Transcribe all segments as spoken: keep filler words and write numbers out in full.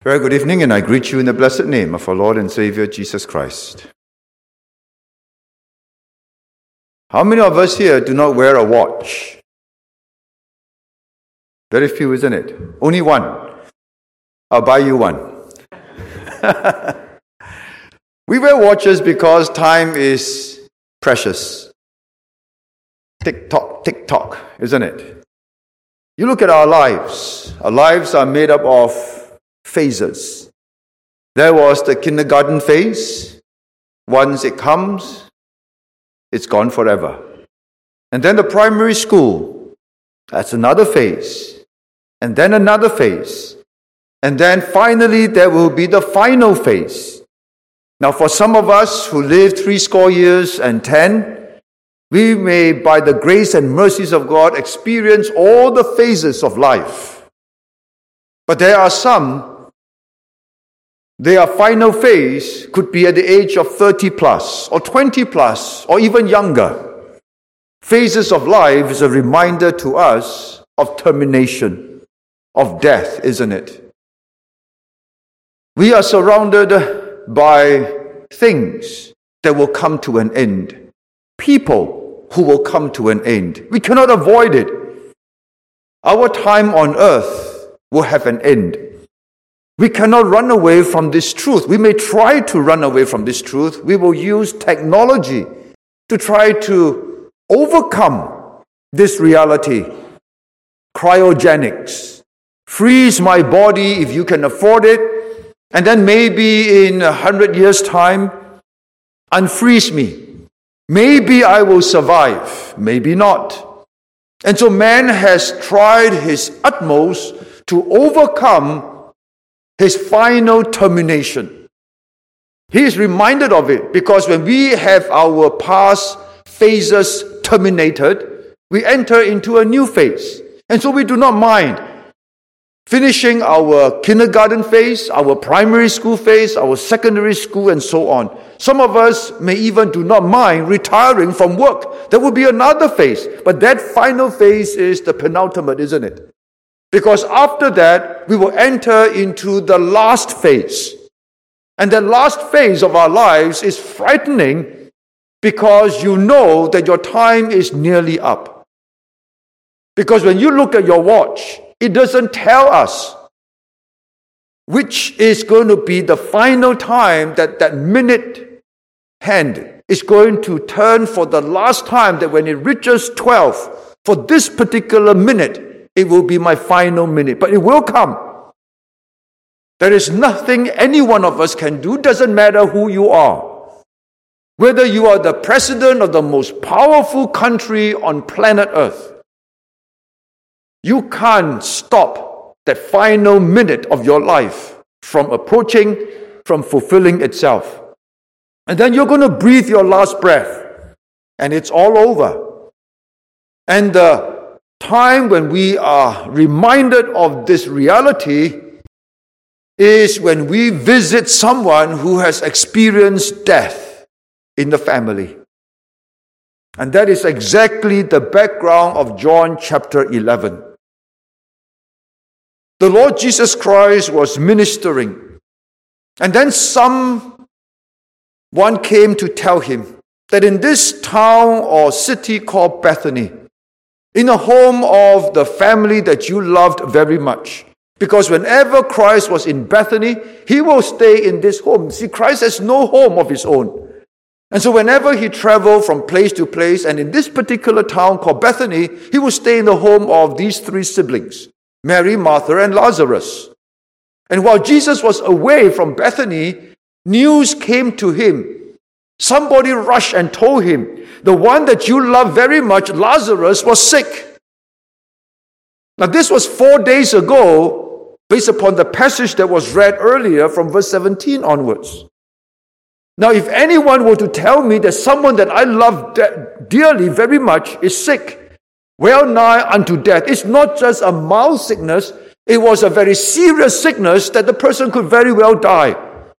Very good evening, and I greet you in the blessed name of our Lord and Savior, Jesus Christ. How many of us here do not wear a watch? Very few, isn't it? Only one. I'll buy you one. We wear watches because time is precious. Tick-tock, tick-tock, isn't it? You look at our lives. Our lives are made up of phases. There was the kindergarten phase. Once it comes, it's gone forever. And then the primary school, that's another phase. And then another phase. And then finally there will be the final phase. Now for some of us who live three score years and ten, we may, by the grace and mercies of God, experience all the phases of life. But there are some, their final phase could be at the age of thirty plus, or twenty plus, or even younger. Phases of life is a reminder to us of termination, of death, isn't it? We are surrounded by things that will come to an end. People who will come to an end. We cannot avoid it. Our time on earth will have an end. We cannot run away from this truth. We may try to run away from this truth. We will use technology to try to overcome this reality. Cryogenics. Freeze my body if you can afford it, and then maybe in a hundred years' time, unfreeze me. Maybe I will survive, maybe not. And so man has tried his utmost to overcome his final termination. He is reminded of it because when we have our past phases terminated, we enter into a new phase. And so we do not mind finishing our kindergarten phase, our primary school phase, our secondary school, and so on. Some of us may even do not mind retiring from work. That would be another phase. But that final phase is the penultimate, isn't it? Because after that, we will enter into the last phase. And the last phase of our lives is frightening because you know that your time is nearly up. Because when you look at your watch, it doesn't tell us which is going to be the final time that that minute hand is going to turn for the last time, that when it reaches twelve, for this particular minute, it will be my final minute. But it will come. There is nothing any one of us can do. Doesn't matter who you are. Whether you are the president of the most powerful country on planet Earth, you can't stop that final minute of your life from approaching, from fulfilling itself. And then you're going to breathe your last breath, and it's all over. And the time when we are reminded of this reality is when we visit someone who has experienced death in the family. And that is exactly the background of John chapter eleven. The Lord Jesus Christ was ministering, and then someone came to tell him that in this town or city called Bethany, in a home of the family that you loved very much, because whenever Christ was in Bethany, he will stay in this home. See, Christ has no home of his own. And so whenever he traveled from place to place, and in this particular town called Bethany, he would stay in the home of these three siblings, Mary, Martha, and Lazarus. And while Jesus was away from Bethany, news came to him. Somebody rushed and told him, the one that you love very much, Lazarus, was sick. Now this was four days ago, based upon the passage that was read earlier from verse seventeen onwards. Now if anyone were to tell me that someone that I love de- dearly very much is sick, well nigh unto death, it's not just a mild sickness, it was a very serious sickness that the person could very well die.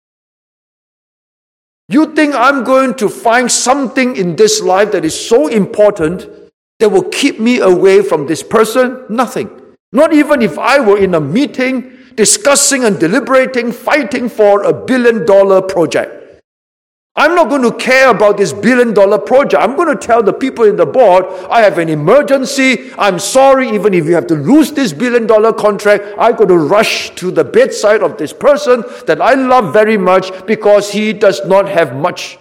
You think I'm going to find something in this life that is so important that will keep me away from this person? Nothing. Not even if I were in a meeting discussing and deliberating, fighting for a billion dollar project. I'm not going to care about this billion dollar project. I'm going to tell the people in the board, I have an emergency. I'm sorry, even if you have to lose this billion dollar contract, I got to rush to the bedside of this person that I love very much because he does not have much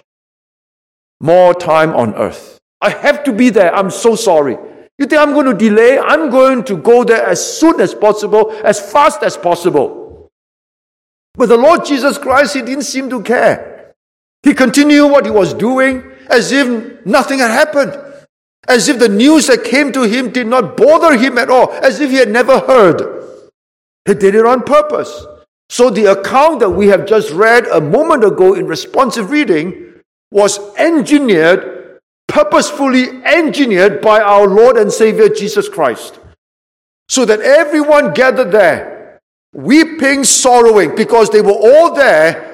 more time on earth. I have to be there. I'm so sorry. You think I'm going to delay? I'm going to go there as soon as possible, as fast as possible. But the Lord Jesus Christ, he didn't seem to care. He continued what he was doing as if nothing had happened. As if the news that came to him did not bother him at all. As if he had never heard. He did it on purpose. So the account that we have just read a moment ago in responsive reading was engineered, purposefully engineered by our Lord and Savior Jesus Christ. So that everyone gathered there, weeping, sorrowing, because they were all there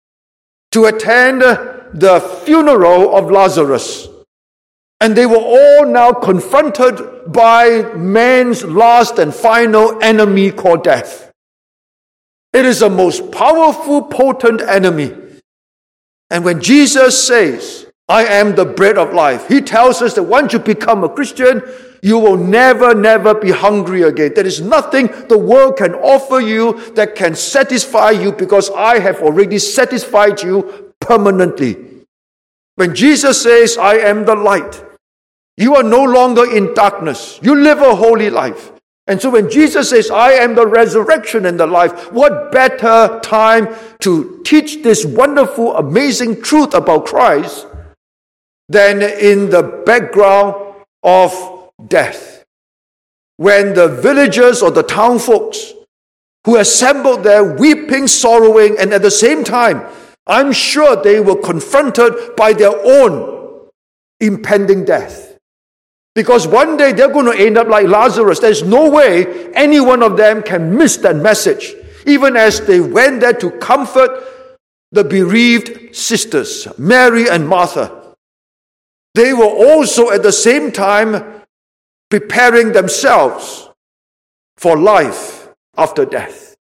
to attend the funeral of Lazarus. And they were all now confronted by man's last and final enemy called death. It is a most powerful, potent enemy. And when Jesus says, I am the bread of life, he tells us that once you become a Christian, you will never, never be hungry again. There is nothing the world can offer you that can satisfy you because I have already satisfied you permanently. When Jesus says, I am the light, you are no longer in darkness. You live a holy life. And so when Jesus says, I am the resurrection and the life, what better time to teach this wonderful, amazing truth about Christ than in the background of death, when the villagers or the town folks who assembled there weeping, sorrowing, and at the same time, I'm sure they were confronted by their own impending death. Because one day they're going to end up like Lazarus. There's no way any one of them can miss that message. Even as they went there to comfort the bereaved sisters, Mary and Martha, they were also at the same time preparing themselves for life after death.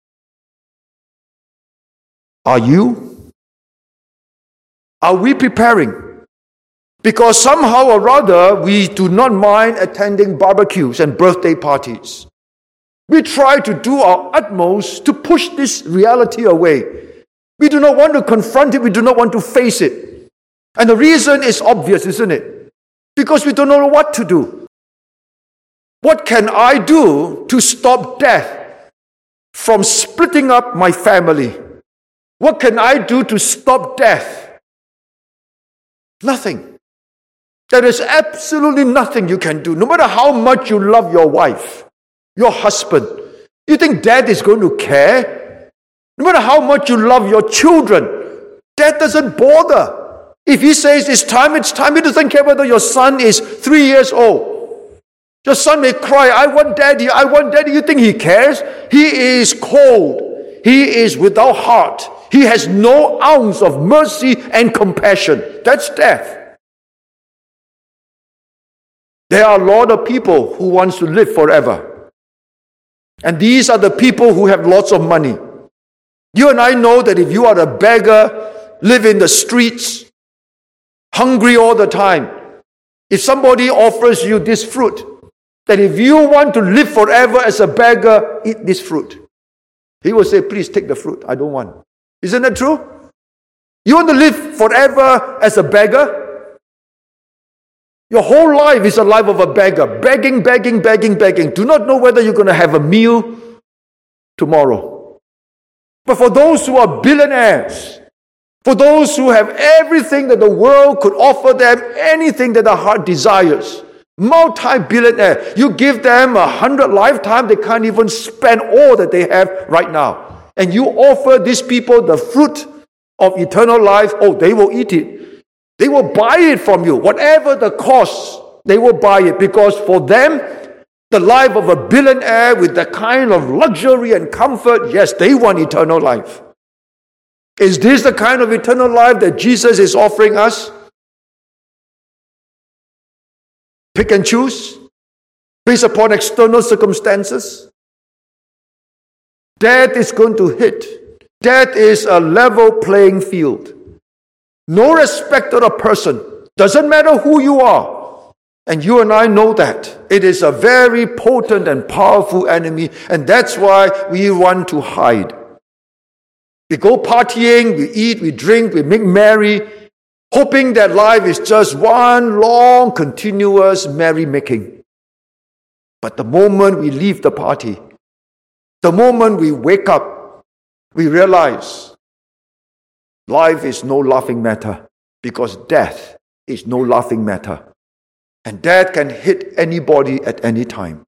Are you? Are we preparing? Because somehow or rather, we do not mind attending barbecues and birthday parties. We try to do our utmost to push this reality away. We do not want to confront it. We do not want to face it. And the reason is obvious, isn't it? Because we don't know what to do. What can I do to stop death from splitting up my family? What can I do to stop death? Nothing. There is absolutely nothing you can do. No matter how much you love your wife, your husband, you think death is going to care? No matter how much you love your children, death doesn't bother. If he says it's time, it's time. He doesn't care whether your son is three years old. Your son may cry, I want daddy, I want daddy. You think he cares? He is cold. He is without heart. He has no ounce of mercy and compassion. That's death. There are a lot of people who want to live forever. And these are the people who have lots of money. You and I know that if you are a beggar, live in the streets, hungry all the time, if somebody offers you this fruit, that if you want to live forever as a beggar, eat this fruit. He will say, please take the fruit. I don't want. Isn't that true? You want to live forever as a beggar? Your whole life is a life of a beggar. Begging, begging, begging, begging. Do not know whether you're going to have a meal tomorrow. But for those who are billionaires, for those who have everything that the world could offer them, anything that the heart desires, multi-billionaire, you give them a hundred lifetime, they can't even spend all that they have right now. And you offer these people the fruit of eternal life, oh, they will eat it. They will buy it from you. Whatever the cost, they will buy it. Because for them, the life of a billionaire with the kind of luxury and comfort, yes, they want eternal life. Is this the kind of eternal life that Jesus is offering us? Pick and choose based upon external circumstances? Death is going to hit. Death is a level playing field. No respect of a person. Doesn't matter who you are. And you and I know that. It is a very potent and powerful enemy, and that's why we want to hide. We go partying, we eat, we drink, we make merry, hoping that life is just one long, continuous merrymaking. But the moment we leave the party, the moment we wake up, we realize life is no laughing matter, because death is no laughing matter. And death can hit anybody at any time.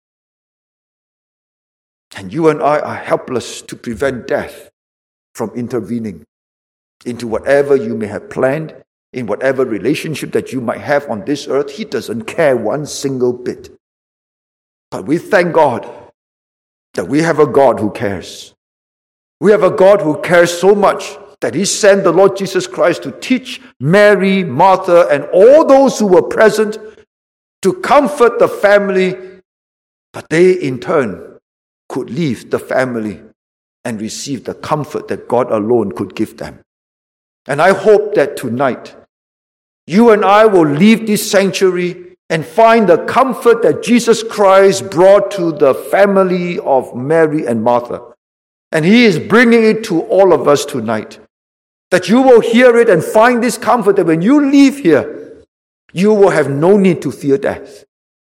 And you and I are helpless to prevent death from intervening into whatever you may have planned, in whatever relationship that you might have on this earth. He doesn't care one single bit. But we thank God that we have a God who cares. We have a God who cares so much that He sent the Lord Jesus Christ to teach Mary, Martha, and all those who were present to comfort the family, but they in turn could leave the family and receive the comfort that God alone could give them. And I hope that tonight, you and I will leave this sanctuary and find the comfort that Jesus Christ brought to the family of Mary and Martha. And He is bringing it to all of us tonight. That you will hear it and find this comfort that when you leave here, you will have no need to fear death.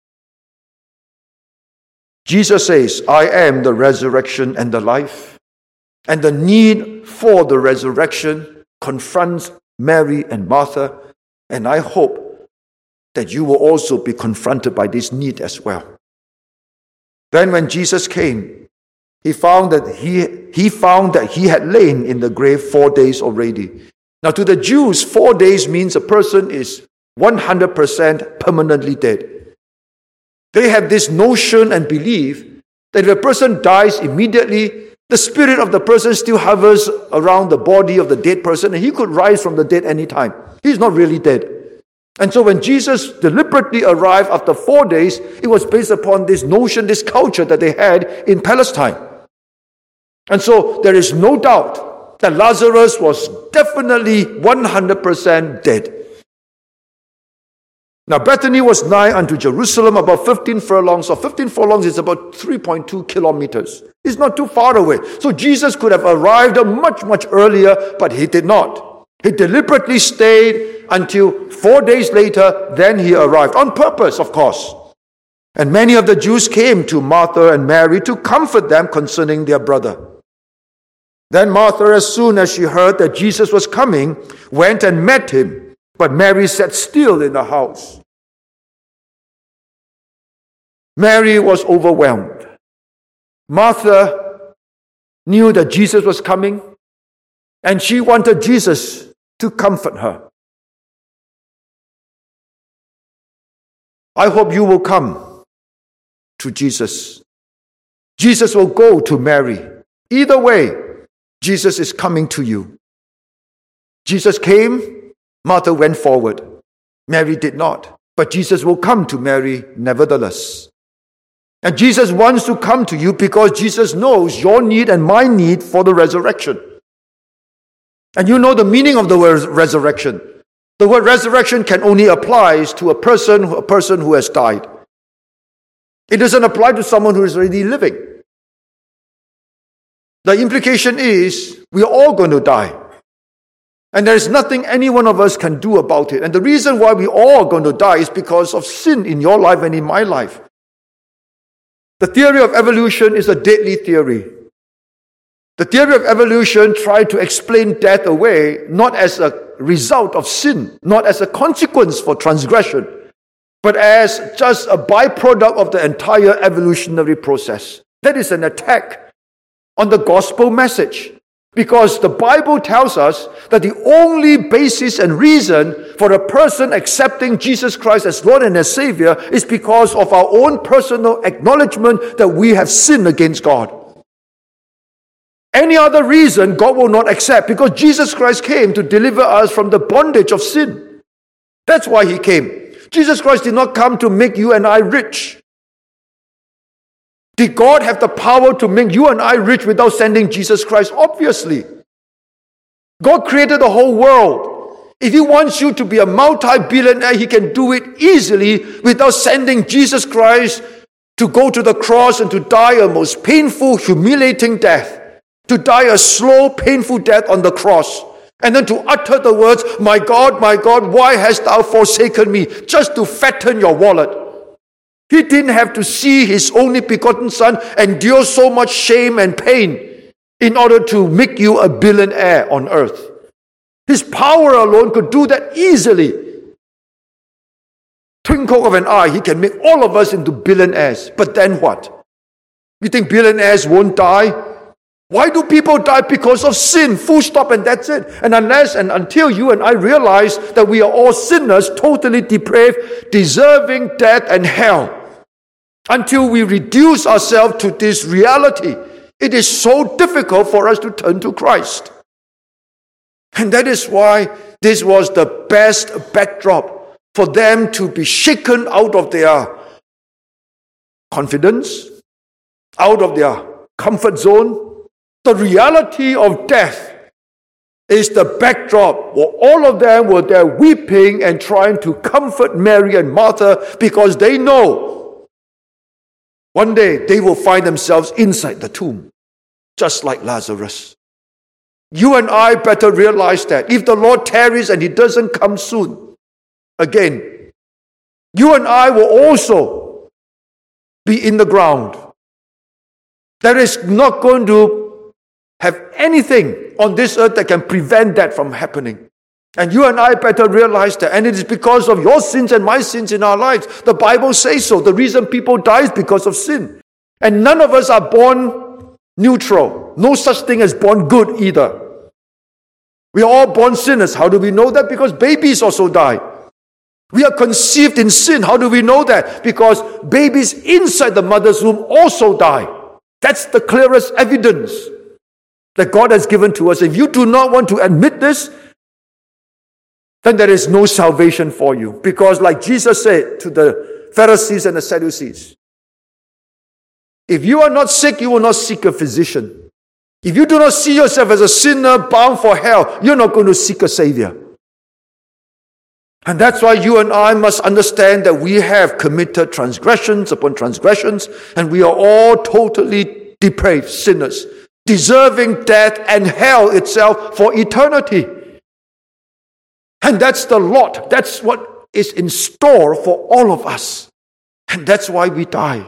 Jesus says, I am the resurrection and the life. And the need for the resurrection confronts Mary and Martha. And I hope that you will also be confronted by this need as well. Then when Jesus came, he found that he, he found that he had lain in the grave four days already. Now to the Jews, four days means a person is one hundred percent permanently dead. They have this notion and belief that if a person dies immediately, the spirit of the person still hovers around the body of the dead person, and he could rise from the dead anytime. He's not really dead. And so when Jesus deliberately arrived after four days, it was based upon this notion, this culture that they had in Palestine. And so there is no doubt that Lazarus was definitely one hundred percent dead. Now Bethany was nigh unto Jerusalem, about fifteen furlongs. So fifteen furlongs is about three point two kilometers. It's not too far away. So Jesus could have arrived much, much earlier, but He did not. He deliberately stayed until four days later, then He arrived. On purpose, of course. And many of the Jews came to Martha and Mary to comfort them concerning their brother. Then Martha, as soon as she heard that Jesus was coming, went and met Him. But Mary sat still in the house. Mary was overwhelmed. Martha knew that Jesus was coming, and she wanted Jesus to comfort her. I hope you will come to Jesus. Jesus will go to Mary. Either way, Jesus is coming to you. Jesus came, Martha went forward. Mary did not. But Jesus will come to Mary nevertheless. And Jesus wants to come to you because Jesus knows your need and my need for the resurrection. And you know the meaning of the word resurrection. The word resurrection can only apply to a person, a person who has died. It doesn't apply to someone who is already living. The implication is we are all going to die. And there is nothing any one of us can do about it. And the reason why we all are going to die is because of sin in your life and in my life. The theory of evolution is a deadly theory. The theory of evolution tried to explain death away, not as a result of sin, not as a consequence for transgression, but as just a byproduct of the entire evolutionary process. That is an attack on the gospel message. Because the Bible tells us that the only basis and reason for a person accepting Jesus Christ as Lord and as Savior is because of our own personal acknowledgement that we have sinned against God. Any other reason God will not accept, because Jesus Christ came to deliver us from the bondage of sin. That's why He came. Jesus Christ did not come to make you and I rich. Did God have the power to make you and I rich without sending Jesus Christ? Obviously. God created the whole world. If He wants you to be a multi-billionaire, He can do it easily without sending Jesus Christ to go to the cross and to die a most painful, humiliating death. To die a slow, painful death on the cross. And then to utter the words, "My God, my God, why hast thou forsaken me?" Just to fatten your wallet. He didn't have to see His only begotten Son endure so much shame and pain in order to make you a billionaire on earth. His power alone could do that easily. Twinkle of an eye, He can make all of us into billionaires. But then what? You think billionaires won't die? Why do people die? Because of sin. Full stop, and that's it. And unless and until you and I realize that we are all sinners, totally depraved, deserving death and hell, until we reduce ourselves to this reality, it is so difficult for us to turn to Christ. And that is why this was the best backdrop for them to be shaken out of their confidence, out of their comfort zone. The reality of death is the backdrop where all of them were there weeping and trying to comfort Mary and Martha, because they know one day they will find themselves inside the tomb, just like Lazarus. You and I better realize that if the Lord tarries and He doesn't come soon, again, you and I will also be in the ground. There is not going to have anything on this earth that can prevent that from happening. And you and I better realize that. And it is because of your sins and my sins in our lives. The Bible says so. The reason people die is because of sin. And none of us are born neutral. No such thing as born good either. We are all born sinners. How do we know that? Because babies also die. We are conceived in sin. How do we know that? Because babies inside the mother's womb also die. That's the clearest evidence that God has given to us. If you do not want to admit this, then there is no salvation for you. Because like Jesus said to the Pharisees and the Sadducees, if you are not sick, you will not seek a physician. If you do not see yourself as a sinner bound for hell, you're not going to seek a Savior. And that's why you and I must understand that we have committed transgressions upon transgressions, and we are all totally depraved sinners, deserving death and hell itself for eternity. And that's the lot. That's what is in store for all of us. And that's why we die.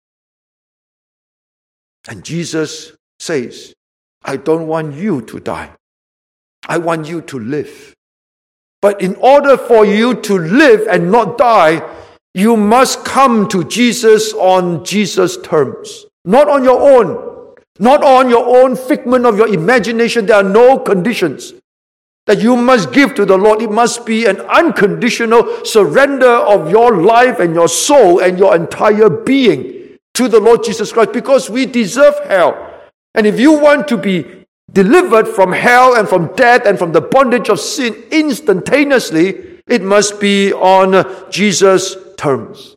And Jesus says, I don't want you to die. I want you to live. But in order for you to live and not die, you must come to Jesus on Jesus' terms. Not on your own. Not on your own figment of your imagination. There are no conditions that you must give to the Lord. It must be an unconditional surrender of your life and your soul and your entire being to the Lord Jesus Christ, because we deserve hell. And if you want to be delivered from hell and from death and from the bondage of sin instantaneously, it must be on Jesus' terms.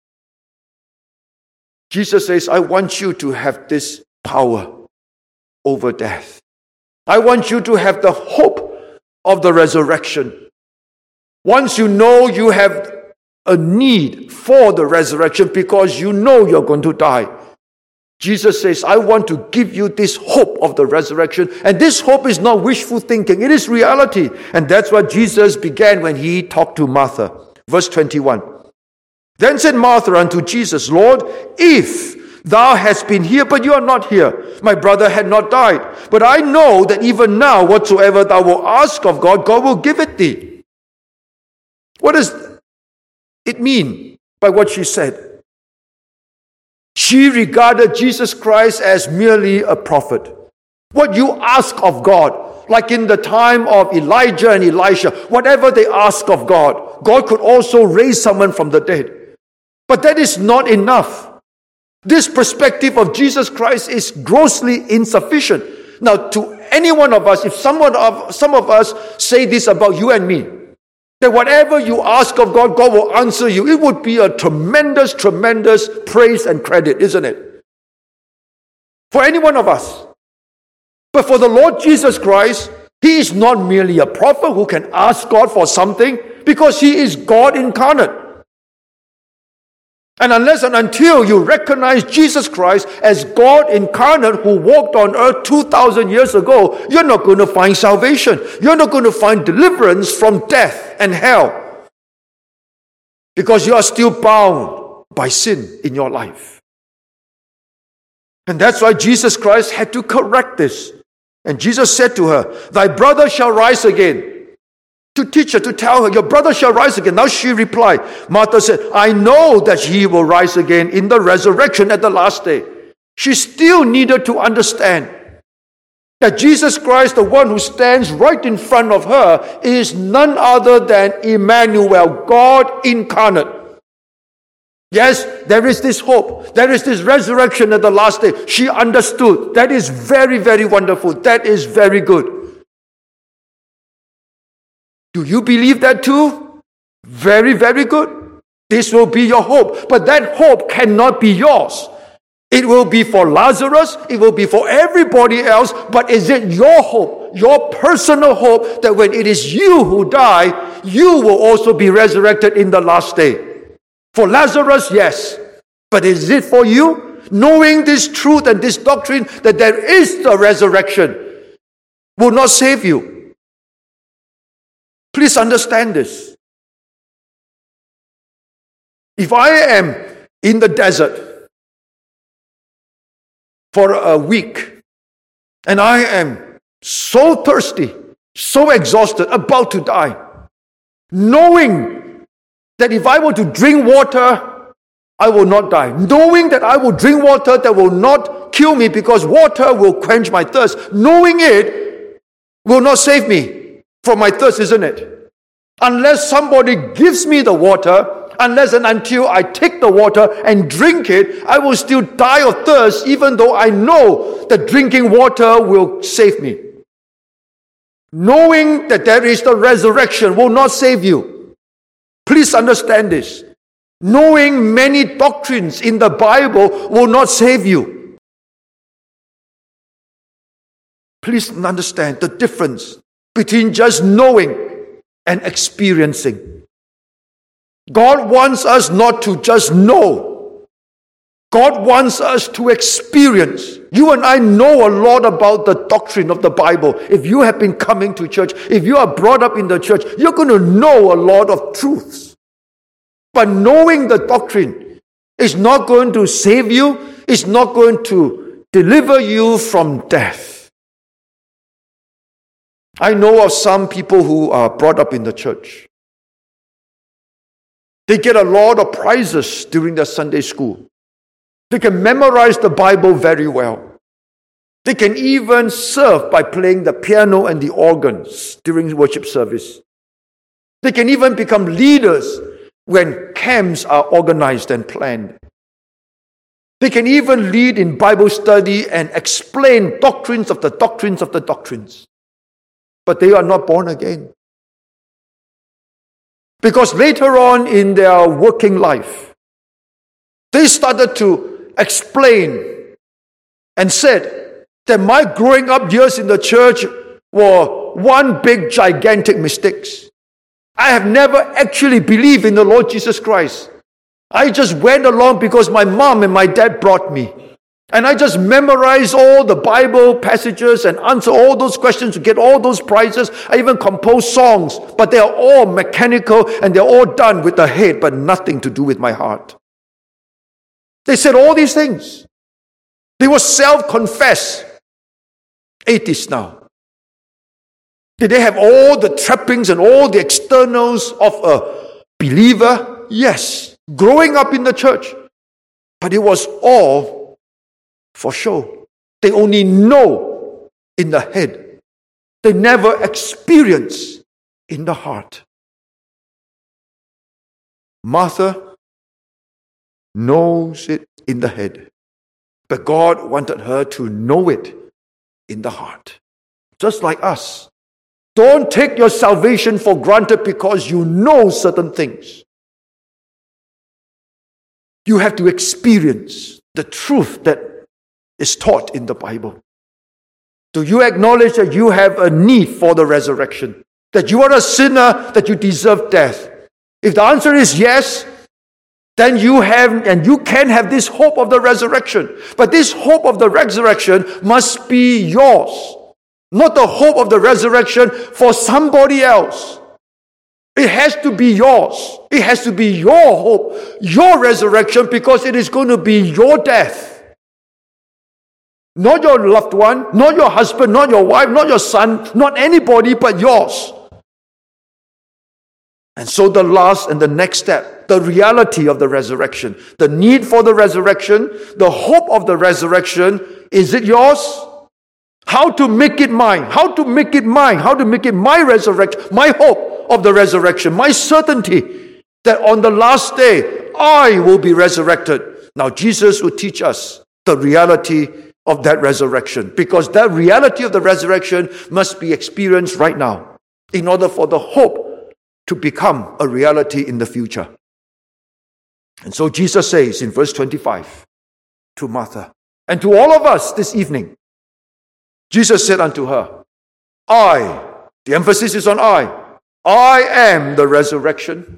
Jesus says, I want you to have this power over death. I want you to have the hope of the resurrection. Once you know you have a need for the resurrection because you know you're going to die, Jesus says, I want to give you this hope of the resurrection. And this hope is not wishful thinking. It is reality. And that's what Jesus began when he talked to Martha. Verse twenty-one. Then said Martha unto Jesus, Lord, if thou hast been here, but you are not here, my brother had not died. But I know that even now, whatsoever thou wilt ask of God, God will give it thee. What does it mean by what she said? She regarded Jesus Christ as merely a prophet. What you ask of God, like in the time of Elijah and Elisha, whatever they ask of God, God could also raise someone from the dead. But that is not enough. This perspective of Jesus Christ is grossly insufficient. Now, to any one of us, if someone of some of us say this about you and me, that whatever you ask of God, God will answer you, it would be a tremendous, tremendous praise and credit, isn't it? for any one of us. But for the Lord Jesus Christ, He is not merely a prophet who can ask God for something, because He is God incarnate. And unless and until you recognize Jesus Christ as God incarnate who walked on earth two thousand years ago, you're not going to find salvation. You're not going to find deliverance from death and hell, because you are still bound by sin in your life. And that's why Jesus Christ had to correct this. And Jesus said to her, "Thy brother shall rise again." To teach her, to tell her, "Your brother shall rise again." Now she replied, Martha said, "I know that he will rise again in the resurrection at the last day." She still needed to understand that Jesus Christ, the one who stands right in front of her, is none other than Emmanuel, God incarnate. Yes, there is this hope. There is this resurrection at the last day. She understood. That is very, very wonderful. That is very good. Do you believe that too? Very, very good. This will be your hope. But that hope cannot be yours. It will be for Lazarus. It will be for everybody else. But is it your hope, your personal hope, that when it is you who die, you will also be resurrected in the last day? For Lazarus, yes. But is it for you? Knowing this truth and this doctrine that there is the resurrection will not save you. Please understand this. If I am in the desert for a week and I am so thirsty, so exhausted, about to die, knowing that if I were to drink water, I will not die, knowing that I will drink water that will not kill me because water will quench my thirst, knowing it will not save me from my thirst, isn't it? Unless somebody gives me the water, unless and until I take the water and drink it, I will still die of thirst, even though I know that drinking water will save me. Knowing that there is the resurrection will not save you. Please understand this. Knowing many doctrines in the Bible will not save you. Please understand the difference between just knowing and experiencing. God wants us not to just know. God wants us to experience. You and I know a lot about the doctrine of the Bible. If you have been coming to church, if you are brought up in the church, you're going to know a lot of truths. But knowing the doctrine is not going to save you. It's not going to deliver you from death. I know of some people who are brought up in the church. They get a lot of prizes during their Sunday school. They can memorize the Bible very well. They can even serve by playing the piano and the organs during worship service. They can even become leaders when camps are organized and planned. They can even lead in Bible study and explain doctrines of the doctrines of the doctrines. But they are not born again. Because later on in their working life, they started to explain and said that my growing up years in the church were one big gigantic mistakes. I have never actually believed in the Lord Jesus Christ. I just went along because my mom and my dad brought me. And I just memorized all the Bible passages and answer all those questions to get all those prizes. I even composed songs, but they are all mechanical and they're all done with the head, but nothing to do with my heart. They said all these things. They were self-confessed atheists now. Did they have all the trappings and all the externals of a believer? Yes. Growing up in the church. But it was all for show. They only know in the head. They never experience in the heart. Martha knows it in the head. But God wanted her to know it in the heart. Just like us. Don't take your salvation for granted because you know certain things. You have to experience the truth that is taught in the Bible? Do you acknowledge that you have a need for the resurrection? That you are a sinner, that you deserve death? If the answer is yes, then you have and you can have this hope of the resurrection. But this hope of the resurrection must be yours, not the hope of the resurrection for somebody else. It has to be yours. It has to be your hope, your resurrection, because it is going to be your death. Not your loved one, not your husband, not your wife, not your son, not anybody but yours. And so the last and the next step, the reality of the resurrection, the need for the resurrection, the hope of the resurrection, is it yours? How to make it mine? How to make it mine? How to make it my resurrection, my hope of the resurrection, my certainty that on the last day I will be resurrected. Now Jesus will teach us the reality of that resurrection, because that reality of the resurrection must be experienced right now in order for the hope to become a reality in the future. And so Jesus says in verse twenty-five to Martha and to all of us this evening, Jesus said unto her, I, the emphasis is on I, I am the resurrection.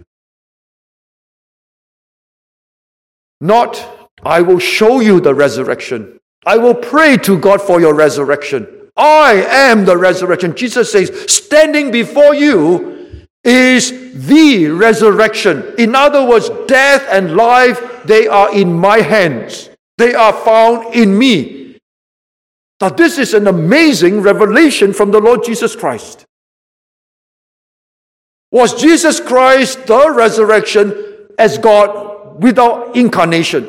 Not, I will show you the resurrection. I will pray to God for your resurrection. I am the resurrection. Jesus says, standing before you is the resurrection. In other words, death and life, they are in my hands. They are found in me. Now, this is an amazing revelation from the Lord Jesus Christ. Was Jesus Christ the resurrection as God without incarnation?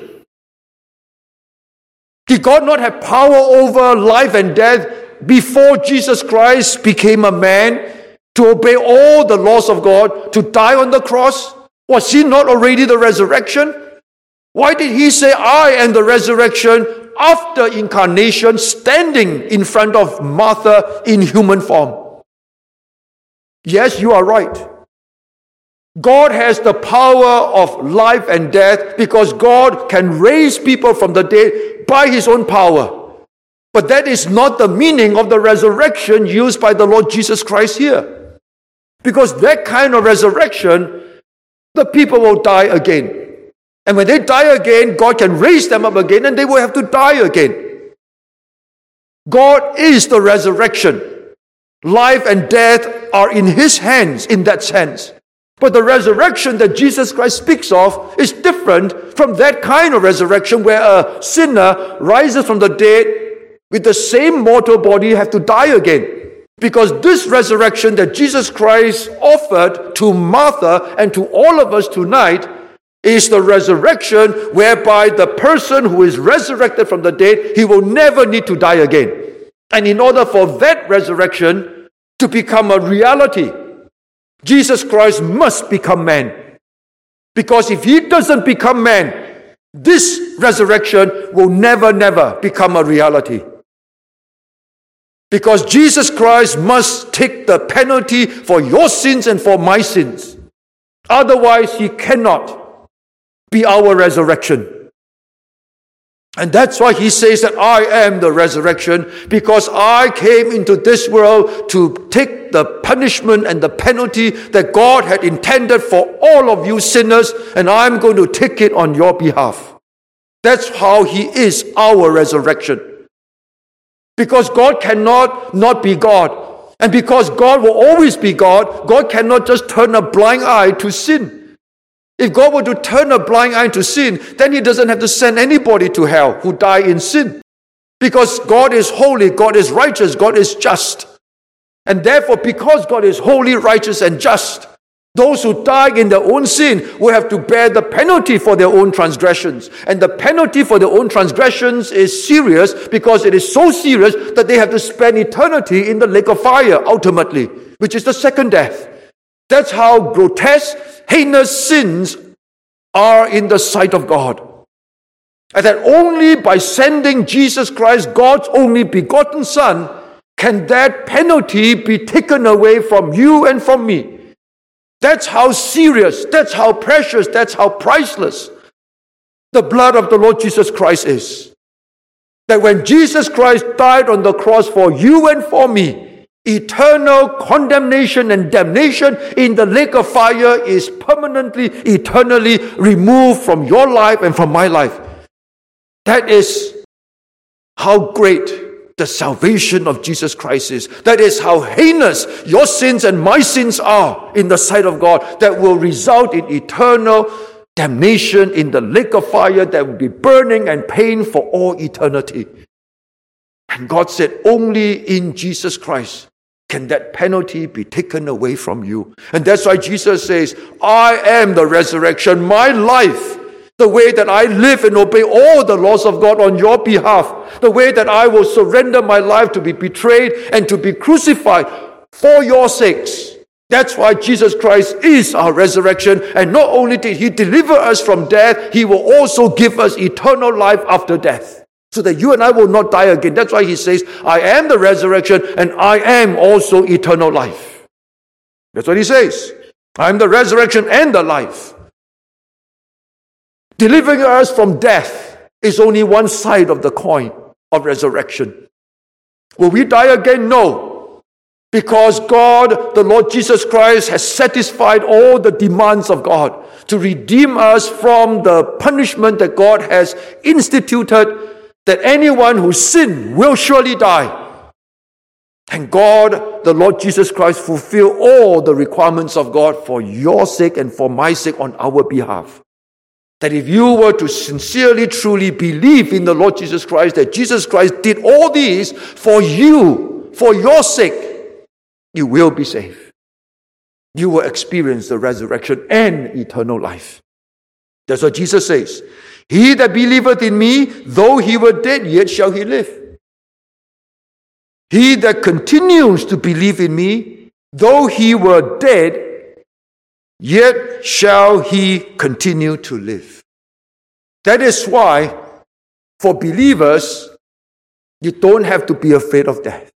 Did God not have power over life and death before Jesus Christ became a man to obey all the laws of God, to die on the cross? Was he not already the resurrection? Why did he say, I am the resurrection after incarnation, standing in front of Martha in human form? Yes, you are right. God has the power of life and death because God can raise people from the dead by his own power. But that is not the meaning of the resurrection used by the Lord Jesus Christ here. Because that kind of resurrection, the people will die again. And when they die again, God can raise them up again and they will have to die again. God is the resurrection. Life and death are in his hands in that sense. But the resurrection that Jesus Christ speaks of is different from that kind of resurrection where a sinner rises from the dead with the same mortal body have to die again. Because this resurrection that Jesus Christ offered to Martha and to all of us tonight is the resurrection whereby the person who is resurrected from the dead, he will never need to die again. And in order for that resurrection to become a reality, Jesus Christ must become man. Because if he doesn't become man, this resurrection will never, never become a reality. Because Jesus Christ must take the penalty for your sins and for my sins. Otherwise, he cannot be our resurrection. And that's why he says that I am the resurrection, because I came into this world to take the punishment and the penalty that God had intended for all of you sinners, and I'm going to take it on your behalf. That's how he is our resurrection. Because God cannot not be God. And because God will always be God, God cannot just turn a blind eye to sin. If God were to turn a blind eye to sin, then he doesn't have to send anybody to hell who die in sin. Because God is holy, God is righteous, God is just. And therefore, because God is holy, righteous, and just, those who die in their own sin will have to bear the penalty for their own transgressions. And the penalty for their own transgressions is serious because it is so serious that they have to spend eternity in the lake of fire ultimately, which is the second death. That's how grotesque, heinous sins are in the sight of God. And that only by sending Jesus Christ, God's only begotten Son, can that penalty be taken away from you and from me. That's how serious, that's how precious, that's how priceless the blood of the Lord Jesus Christ is. that when Jesus Christ died on the cross for you and for me, eternal condemnation and damnation in the lake of fire is permanently, eternally removed from your life and from my life. That is how great the salvation of Jesus Christ is. That is how heinous your sins and my sins are in the sight of God, that will result in eternal damnation in the lake of fire that will be burning and pain for all eternity. And God said, only in Jesus Christ can that penalty be taken away from you. And that's why Jesus says, I am the resurrection. My life, the way that I live and obey all the laws of God on your behalf, the way that I will surrender my life to be betrayed and to be crucified for your sakes. That's why Jesus Christ is our resurrection. And not only did He deliver us from death, He will also give us eternal life after death, so that you and I will not die again. That's why He says, I am the resurrection and I am also eternal life. That's what He says. I am the resurrection and the life. Delivering us from death is only one side of the coin of resurrection. Will we die again? No. Because God, the Lord Jesus Christ, has satisfied all the demands of God to redeem us from the punishment that God has instituted, that anyone who sins will surely die. And God, the Lord Jesus Christ, fulfilled all the requirements of God for your sake and for my sake on our behalf. That if you were to sincerely, truly believe in the Lord Jesus Christ, that Jesus Christ did all these for you, for your sake, you will be saved. You will experience the resurrection and eternal life. That's what Jesus says. He that believeth in me, though he were dead, yet shall he live. He that continues to believe in me, though he were dead, yet shall he continue to live. That is why, for believers, you don't have to be afraid of death.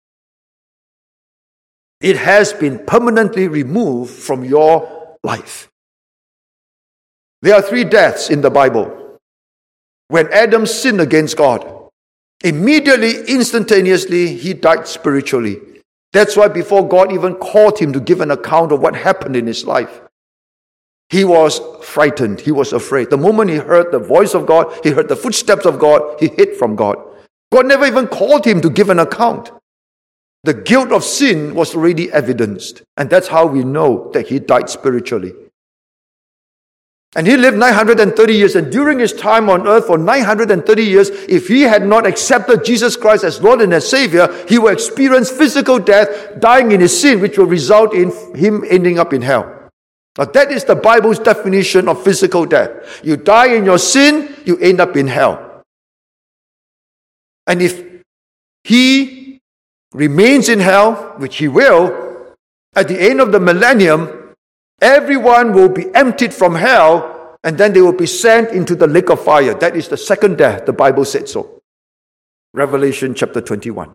It has been permanently removed from your life. There are three deaths in the Bible. When Adam sinned against God, immediately, instantaneously, he died spiritually. That's why before God even called him to give an account of what happened in his life, he was frightened. He was afraid. The moment he heard the voice of God, he heard the footsteps of God, he hid from God. God never even called him to give an account. The guilt of sin was already evidenced. And that's how we know that he died spiritually. And he lived nine hundred thirty years. And during his time on earth for nine hundred thirty years, if he had not accepted Jesus Christ as Lord and as Savior, he will experience physical death, dying in his sin, which will result in him ending up in hell. Now that is the Bible's definition of physical death. You die in your sin, you end up in hell. And if he remains in hell, which he will, at the end of the millennium, everyone will be emptied from hell, and then they will be sent into the lake of fire. That is the second death. The Bible said so. Revelation chapter twenty-one.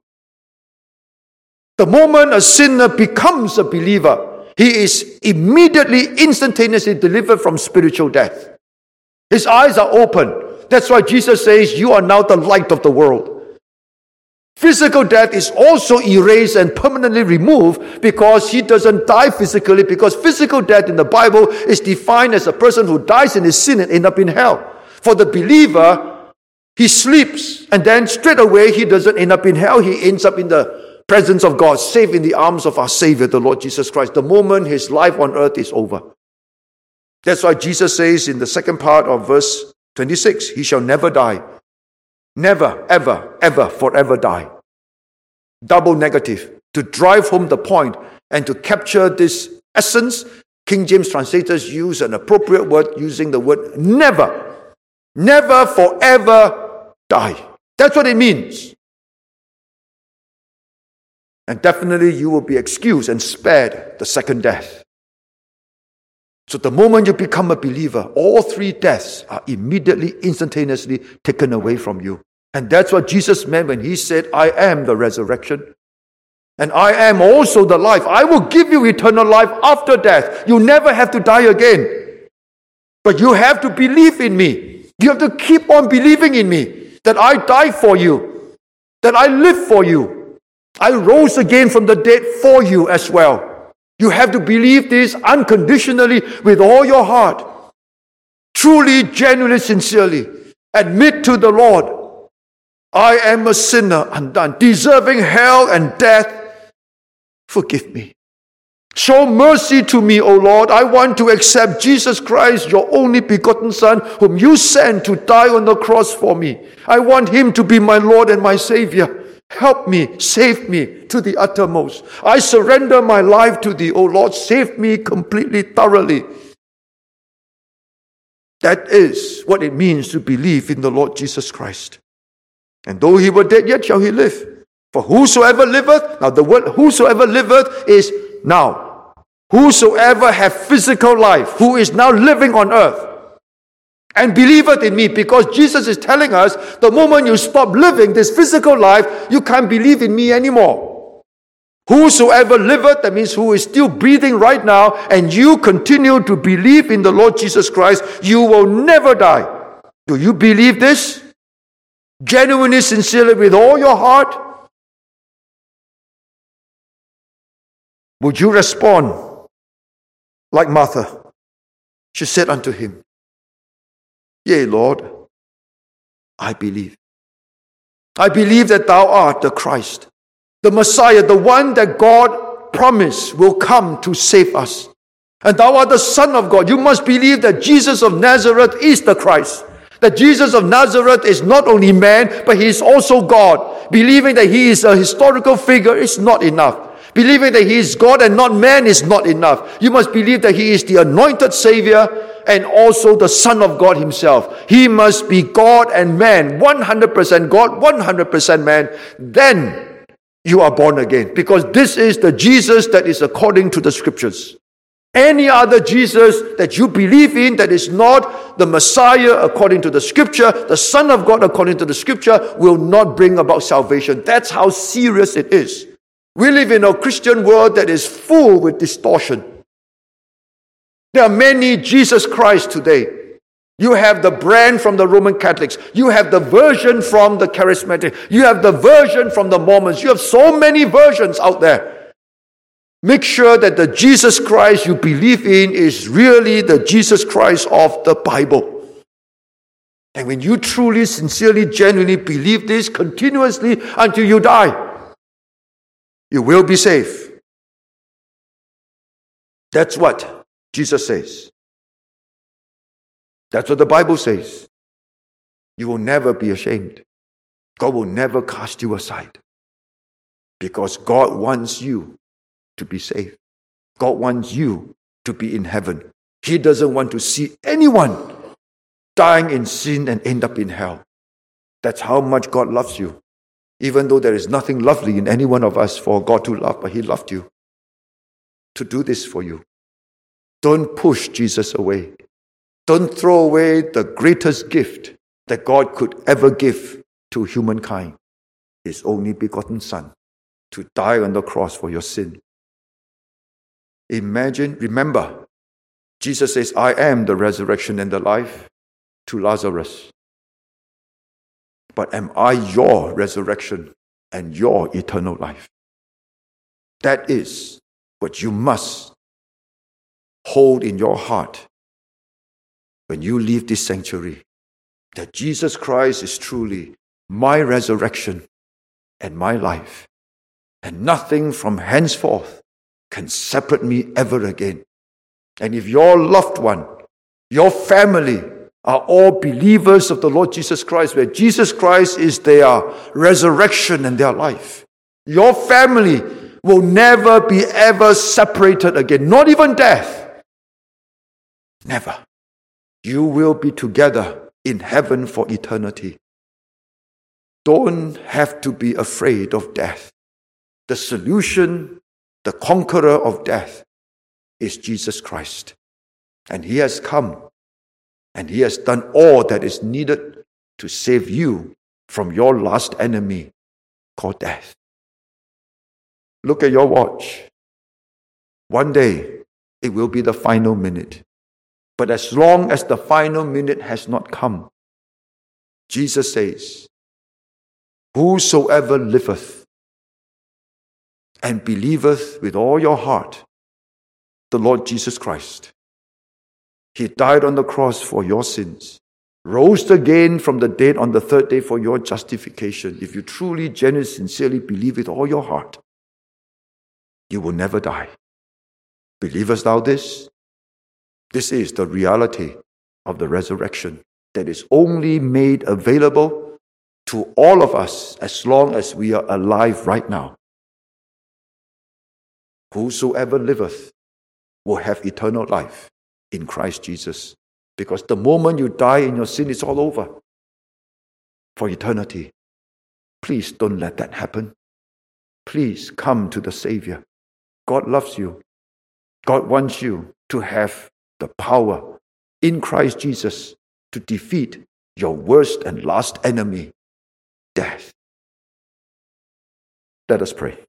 The moment a sinner becomes a believer, he is immediately, instantaneously delivered from spiritual death. His eyes are open. That's why Jesus says, you are now the light of the world. Physical death is also erased and permanently removed because he doesn't die physically, because physical death in the Bible is defined as a person who dies in his sin and ends up in hell. For the believer, he sleeps and then straight away he doesn't end up in hell. He ends up in the presence of God, safe in the arms of our Savior, the Lord Jesus Christ, the moment his life on earth is over. That's why Jesus says in the second part of verse twenty-six, he shall never die. Never, ever, ever, forever die. Double negative. To drive home the point and to capture this essence, King James translators use an appropriate word using the word never. Never, forever die. That's what it means. And definitely you will be excused and spared the second death. So the moment you become a believer, all three deaths are immediately, instantaneously taken away from you. And that's what Jesus meant when he said, I am the resurrection. And I am also the life. I will give you eternal life after death. You never have to die again. But you have to believe in me. You have to keep on believing in me. that I died for you, that I lived for you. I rose again from the dead for you as well. You have to believe this unconditionally with all your heart. Truly, genuinely, sincerely. Admit to the Lord, I am a sinner undone, deserving hell and death. Forgive me. Show mercy to me, O Lord. I want to accept Jesus Christ, your only begotten Son, whom you sent to die on the cross for me. I want him to be my Lord and my Savior. Help me, save me to the uttermost. I surrender my life to thee, O Lord. Save me completely, thoroughly. That is what it means to believe in the Lord Jesus Christ. And though he were dead, yet shall he live. For whosoever liveth, now the word whosoever liveth is now. Whosoever have physical life, who is now living on earth, and believeth in me, because Jesus is telling us, the moment you stop living this physical life, you can't believe in me anymore. Whosoever liveth, that means who is still breathing right now, and you continue to believe in the Lord Jesus Christ, you will never die. Do you believe this? Genuinely, sincerely, with all your heart? Would you respond like Martha? She said unto him, Yea, Lord, I believe. I believe that thou art the Christ, the Messiah, the one that God promised will come to save us. And thou art the Son of God. You must believe that Jesus of Nazareth is the Christ. That Jesus of Nazareth is not only man, but he is also God. Believing that he is a historical figure is not enough. Believing that he is God and not man is not enough. You must believe that he is the anointed Savior and also the Son of God himself. He must be God and man, one hundred percent God, one hundred percent man. Then you are born again, because this is the Jesus that is according to the Scriptures. Any other Jesus that you believe in that is not the Messiah according to the Scripture, the Son of God according to the Scripture, will not bring about salvation. That's how serious it is. We live in a Christian world that is full with distortion. There are many Jesus Christ today. You have the brand from the Roman Catholics. You have the version from the Charismatic. You have the version from the Mormons. You have so many versions out there. Make sure that the Jesus Christ you believe in is really the Jesus Christ of the Bible. And when you truly, sincerely, genuinely believe this continuously until you die, you will be saved. That's what Jesus says. That's what the Bible says. You will never be ashamed. God will never cast you aside. Because God wants you to be saved. God wants you to be in heaven. He doesn't want to see anyone dying in sin and end up in hell. That's how much God loves you. Even though there is nothing lovely in any one of us for God to love, but he loved you to do this for you. Don't push Jesus away. Don't throw away the greatest gift that God could ever give to humankind, his only begotten Son, to die on the cross for your sin. Imagine, remember, Jesus says, I am the resurrection and the life to Lazarus. But am I your resurrection and your eternal life? That is what you must hold in your heart when you leave this sanctuary. That Jesus Christ is truly my resurrection and my life. And nothing from henceforth can separate me ever again. And if your loved one, your family, are all believers of the Lord Jesus Christ, where Jesus Christ is their resurrection and their life, your family will never be ever separated again, not even death. Never. You will be together in heaven for eternity. Don't have to be afraid of death. The solution, the conqueror of death, is Jesus Christ. And he has come. And he has done all that is needed to save you from your last enemy called death. Look at your watch. One day, it will be the final minute. But as long as the final minute has not come, Jesus says, Whosoever liveth and believeth with all your heart the Lord Jesus Christ, He died on the cross for your sins, rose again from the dead on the third day for your justification. If you truly, genuinely, sincerely believe with all your heart, you will never die. Believest thou this? This is the reality of the resurrection that is only made available to all of us as long as we are alive right now. Whosoever liveth will have eternal life in Christ Jesus. Because the moment you die in your sin, it's all over for eternity. Please don't let that happen. Please come to the Savior. God loves you. God wants you to have the power in Christ Jesus to defeat your worst and last enemy, death. Let us pray.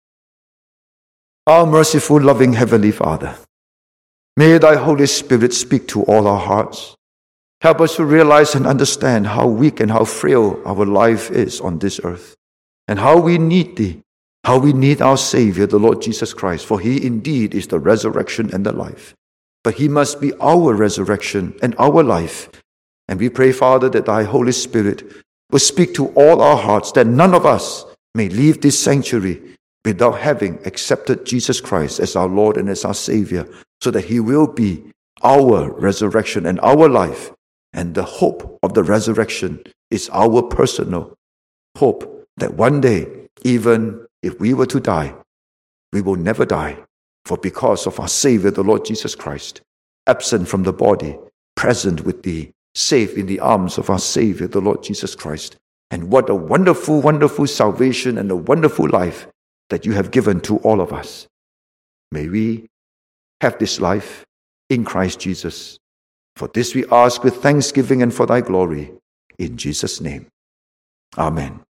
Our merciful, loving Heavenly Father, may Thy Holy Spirit speak to all our hearts. Help us to realize and understand how weak and how frail our life is on this earth, and how we need Thee, how we need our Savior, the Lord Jesus Christ, for He indeed is the resurrection and the life. But He must be our resurrection and our life. And we pray, Father, that Thy Holy Spirit will speak to all our hearts, that none of us may leave this sanctuary without having accepted Jesus Christ as our Lord and as our Savior, so that He will be our resurrection and our life. And the hope of the resurrection is our personal hope that one day, even if we were to die, we will never die. For because of our Savior, the Lord Jesus Christ, absent from the body, present with Thee, safe in the arms of our Savior, the Lord Jesus Christ. And what a wonderful, wonderful salvation and a wonderful life that You have given to all of us. May we have this life in Christ Jesus. For this we ask with thanksgiving and for Thy glory. In Jesus' name. Amen.